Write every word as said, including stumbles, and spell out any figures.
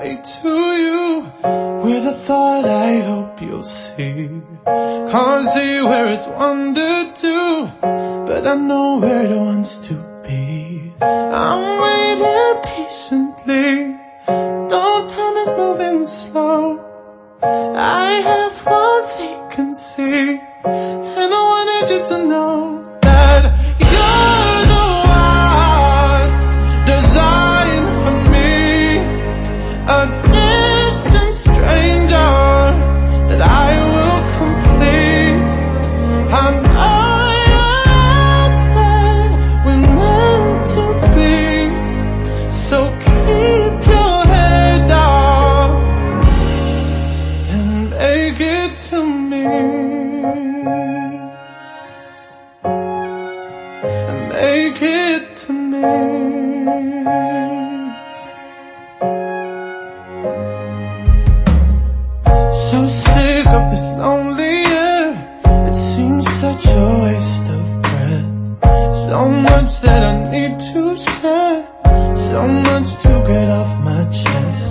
way to you with a thought I hope you'll see. Can't see where it's wandered to, but I know where it wants to be. I'm waiting patiently, though time is moving slow. I have one vacancy, and I wanted you to know that you're the one designed for me, a distant stranger that I will complete. I know that we're meant to be, so keep your head up and make it to me, and make it to me. So sick of this lonely air, it seems such a waste of breath. So much that I need to say, so much to get off my chest.